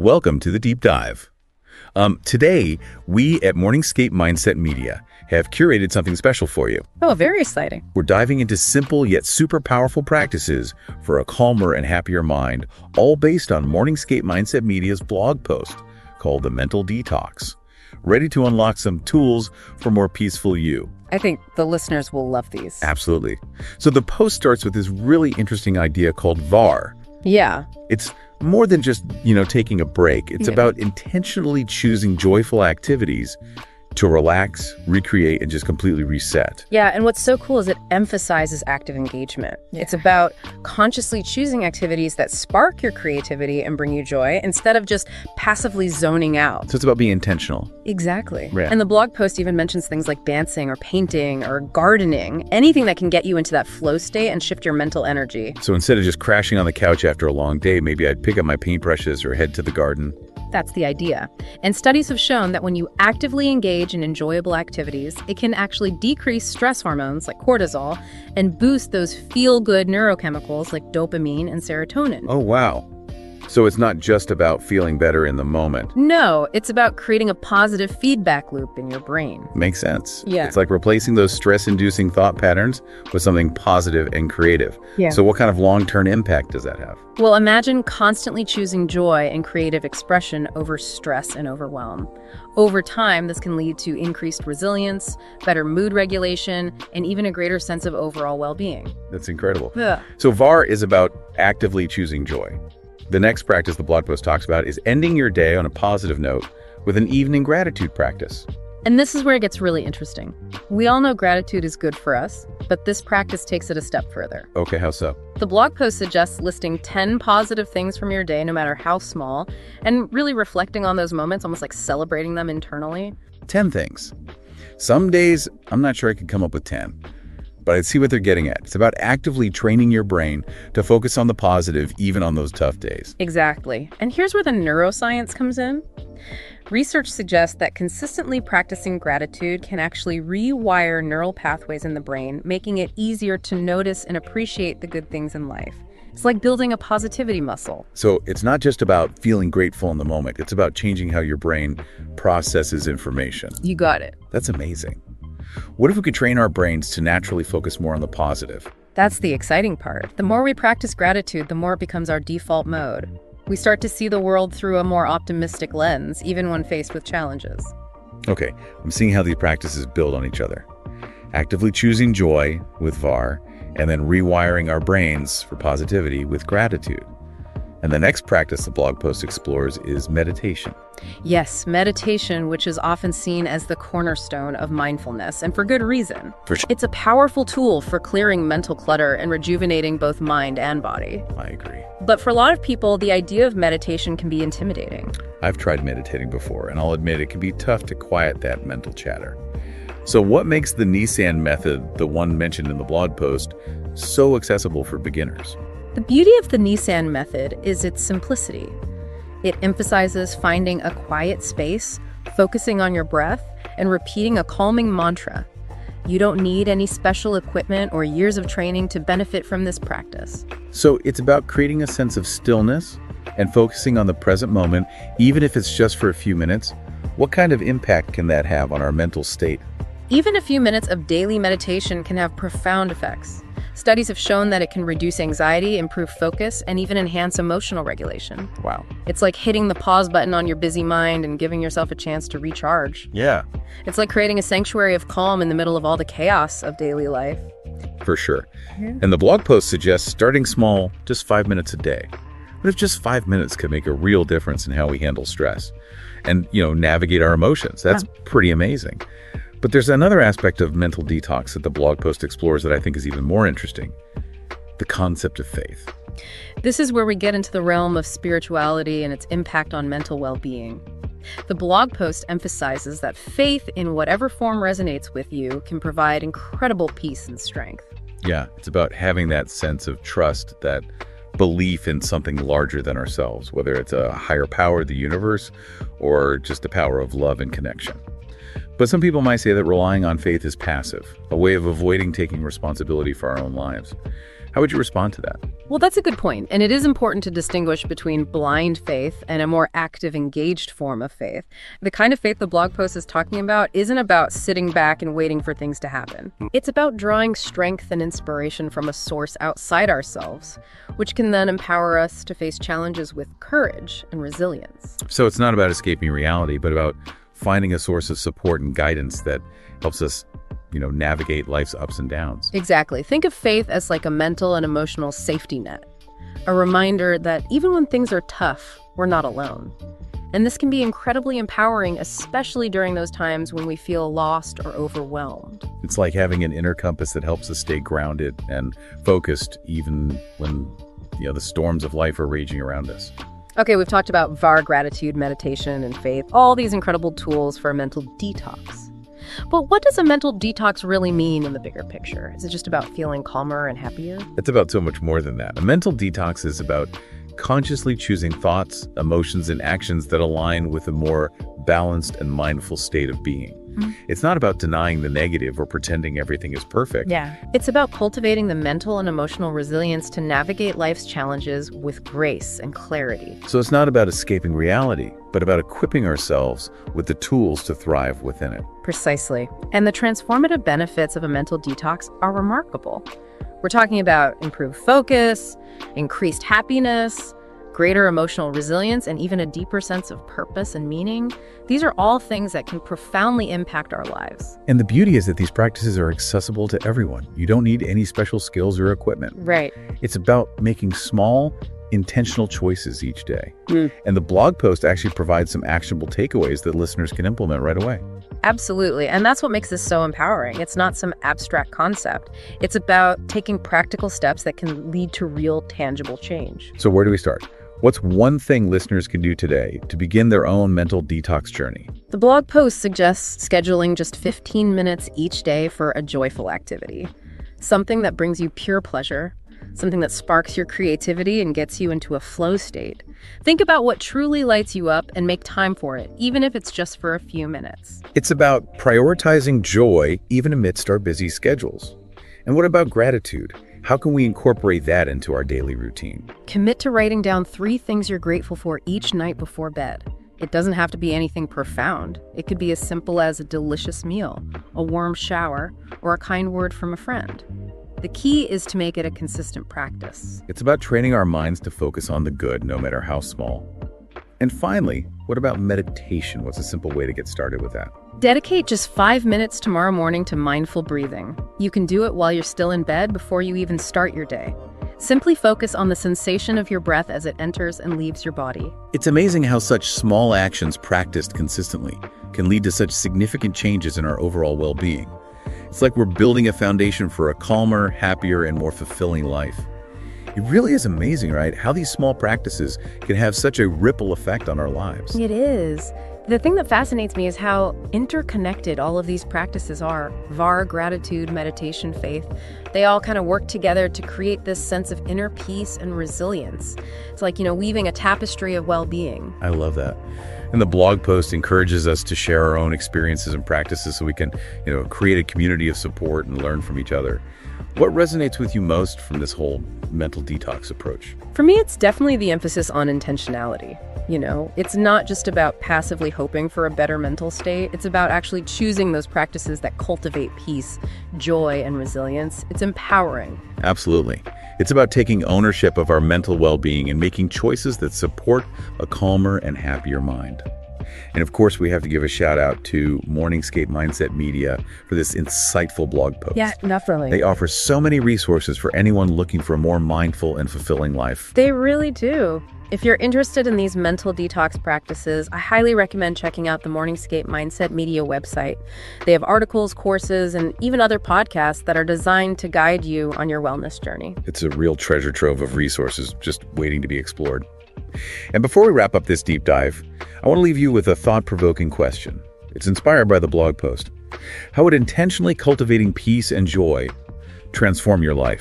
Welcome to the Deep Dive. Today, we at Morningscape Mindset Media have curated something special for you. Oh, very exciting. We're diving into simple yet super powerful practices for a calmer and happier mind, all based on Morningscape Mindset Media's blog post called The Mental Detox. Ready to unlock some tools for more peaceful you. I think the listeners will love these. Absolutely. So the post starts with this really interesting idea called VAR. Yeah. It's more than just, taking a break. It's about intentionally choosing joyful activities to relax, recreate, and just completely reset. Yeah, and what's so cool is it emphasizes active engagement. Yeah. It's about consciously choosing activities that spark your creativity and bring you joy instead of just passively zoning out. So it's about being intentional. Exactly. Yeah. And the blog post even mentions things like dancing or painting or gardening, anything that can get you into that flow state and shift your mental energy. So instead of just crashing on the couch after a long day, maybe I'd pick up my paintbrushes or head to the garden. That's the idea. And studies have shown that when you actively engage in enjoyable activities, it can actually decrease stress hormones like cortisol and boost those feel-good neurochemicals like dopamine and serotonin. Oh, wow. So it's not just about feeling better in the moment. No, it's about creating a positive feedback loop in your brain. Makes sense. Yeah. It's like replacing those stress-inducing thought patterns with something positive and creative. Yeah. So what kind of long-term impact does that have? Well, imagine constantly choosing joy and creative expression over stress and overwhelm. Over time, this can lead to increased resilience, better mood regulation, and even a greater sense of overall well-being. That's incredible. Yeah. So VAR is about actively choosing joy. The next practice the blog post talks about is ending your day on a positive note with an evening gratitude practice. And this is where it gets really interesting. We all know gratitude is good for us, but this practice takes it a step further. Okay, how so? The blog post suggests listing 10 positive things from your day, no matter how small, and really reflecting on those moments, almost like celebrating them internally. 10 things. Some days, I'm not sure I could come up with 10. But I see what they're getting at. It's about actively training your brain to focus on the positive, even on those tough days. Exactly. And here's where the neuroscience comes in. Research suggests that consistently practicing gratitude can actually rewire neural pathways in the brain, making it easier to notice and appreciate the good things in life. It's like building a positivity muscle. So it's not just about feeling grateful in the moment. It's about changing how your brain processes information. You got it. That's amazing. What if we could train our brains to naturally focus more on the positive? That's the exciting part. The more we practice gratitude, the more it becomes our default mode. We start to see the world through a more optimistic lens, even when faced with challenges. Okay, I'm seeing how these practices build on each other. Actively choosing joy with VAR, and then rewiring our brains for positivity with gratitude. And the next practice the blog post explores is meditation. Yes, meditation, which is often seen as the cornerstone of mindfulness, and for good reason. For sure. It's a powerful tool for clearing mental clutter and rejuvenating both mind and body. I agree. But for a lot of people, the idea of meditation can be intimidating. I've tried meditating before, and I'll admit it can be tough to quiet that mental chatter. So what makes the Nissan method, the one mentioned in the blog post, so accessible for beginners? The beauty of the Nissan method is its simplicity. It emphasizes finding a quiet space, focusing on your breath, and repeating a calming mantra. You don't need any special equipment or years of training to benefit from this practice. So it's about creating a sense of stillness and focusing on the present moment, even if it's just for a few minutes. What kind of impact can that have on our mental state? Even a few minutes of daily meditation can have profound effects. Studies have shown that it can reduce anxiety, improve focus, and even enhance emotional regulation. Wow. It's like hitting the pause button on your busy mind and giving yourself a chance to recharge. Yeah. It's like creating a sanctuary of calm in the middle of all the chaos of daily life. For sure. And the blog post suggests starting small, just 5 minutes a day. What if just 5 minutes could make a real difference in how we handle stress and, navigate our emotions? That's pretty amazing. But there's another aspect of mental detox that the blog post explores that I think is even more interesting: the concept of faith. This is where we get into the realm of spirituality and its impact on mental well-being. The blog post emphasizes that faith, in whatever form resonates with you, can provide incredible peace and strength. Yeah, it's about having that sense of trust, that belief in something larger than ourselves, whether it's a higher power, the universe, or just the power of love and connection. But some people might say that relying on faith is passive, a way of avoiding taking responsibility for our own lives. How would you respond to that? Well, that's a good point, and it is important to distinguish between blind faith and a more active, engaged form of faith. The kind of faith the blog post is talking about isn't about sitting back and waiting for things to happen. It's about drawing strength and inspiration from a source outside ourselves, which can then empower us to face challenges with courage and resilience. So it's not about escaping reality, but about finding a source of support and guidance that helps us navigate life's ups and downs. Exactly. Think of faith as like a mental and emotional safety net, a reminder that even when things are tough, we're not alone. And this can be incredibly empowering, especially during those times when we feel lost or overwhelmed. It's like having an inner compass that helps us stay grounded and focused even when the storms of life are raging around us. Okay, we've talked about VAR, gratitude, meditation, and faith, all these incredible tools for a mental detox. But what does a mental detox really mean in the bigger picture? Is it just about feeling calmer and happier? It's about so much more than that. A mental detox is about consciously choosing thoughts, emotions, and actions that align with a more balanced and mindful state of being. It's not about denying the negative or pretending everything is perfect. Yeah. It's about cultivating the mental and emotional resilience to navigate life's challenges with grace and clarity. So it's not about escaping reality, but about equipping ourselves with the tools to thrive within it. Precisely. And the transformative benefits of a mental detox are remarkable. We're talking about improved focus, increased happiness, greater emotional resilience, and even a deeper sense of purpose and meaning. These are all things that can profoundly impact our lives. And the beauty is that these practices are accessible to everyone. You don't need any special skills or equipment. Right. It's about making small, intentional choices each day. And the blog post actually provides some actionable takeaways that listeners can implement right away. Absolutely. And that's what makes this so empowering. It's not some abstract concept. It's about taking practical steps that can lead to real, tangible change. So where do we start? What's one thing listeners can do today to begin their own mental detox journey? The blog post suggests scheduling just 15 minutes each day for a joyful activity. Something that brings you pure pleasure, something that sparks your creativity and gets you into a flow state. Think about what truly lights you up and make time for it, even if it's just for a few minutes. It's about prioritizing joy even amidst our busy schedules. And what about gratitude? How can we incorporate that into our daily routine? Commit to writing down 3 things you're grateful for each night before bed. It doesn't have to be anything profound. It could be as simple as a delicious meal, a warm shower, or a kind word from a friend. The key is to make it a consistent practice. It's about training our minds to focus on the good, no matter how small. And finally, what about meditation? What's a simple way to get started with that? Dedicate just 5 minutes tomorrow morning to mindful breathing. You can do it while you're still in bed before you even start your day. Simply focus on the sensation of your breath as it enters and leaves your body. It's amazing how such small actions practiced consistently can lead to such significant changes in our overall well-being. It's like we're building a foundation for a calmer, happier, and more fulfilling life. It really is amazing, right? How these small practices can have such a ripple effect on our lives. It is. The thing that fascinates me is how interconnected all of these practices are. VAR, gratitude, meditation, faith. They all kind of work together to create this sense of inner peace and resilience. It's like, weaving a tapestry of well-being. I love that. And the blog post encourages us to share our own experiences and practices so we can, create a community of support and learn from each other. What resonates with you most from this whole mental detox approach? For me, it's definitely the emphasis on intentionality. It's not just about passively hoping for a better mental state. It's about actually choosing those practices that cultivate peace, joy, and resilience. It's empowering. Absolutely. It's about taking ownership of our mental well-being and making choices that support a calmer and happier mind. And of course, we have to give a shout out to Morningscape Mindset Media for this insightful blog post. Yeah, definitely. They offer so many resources for anyone looking for a more mindful and fulfilling life. They really do. If you're interested in these mental detox practices, I highly recommend checking out the Morningscape Mindset Media website. They have articles, courses, and even other podcasts that are designed to guide you on your wellness journey. It's a real treasure trove of resources just waiting to be explored. And before we wrap up this deep dive, I want to leave you with a thought-provoking question. It's inspired by the blog post. How would intentionally cultivating peace and joy transform your life?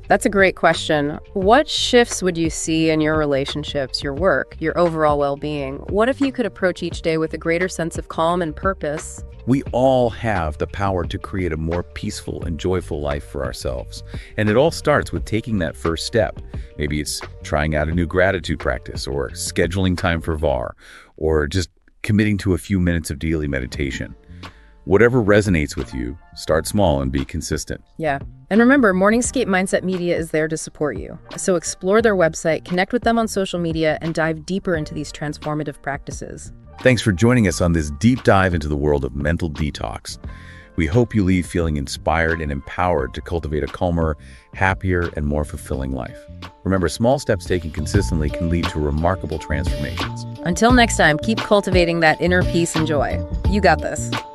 That's a great question. What shifts would you see in your relationships, your work, your overall well-being? What if you could approach each day with a greater sense of calm and purpose? We all have the power to create a more peaceful and joyful life for ourselves. And it all starts with taking that first step. Maybe it's trying out a new gratitude practice, or scheduling time for VAR, or just committing to a few minutes of daily meditation. Whatever resonates with you, start small and be consistent. Yeah. And remember, Morningscape Mindset Media is there to support you. So explore their website, connect with them on social media, and dive deeper into these transformative practices. Thanks for joining us on this deep dive into the world of mental detox. We hope you leave feeling inspired and empowered to cultivate a calmer, happier, and more fulfilling life. Remember, small steps taken consistently can lead to remarkable transformations. Until next time, keep cultivating that inner peace and joy. You got this.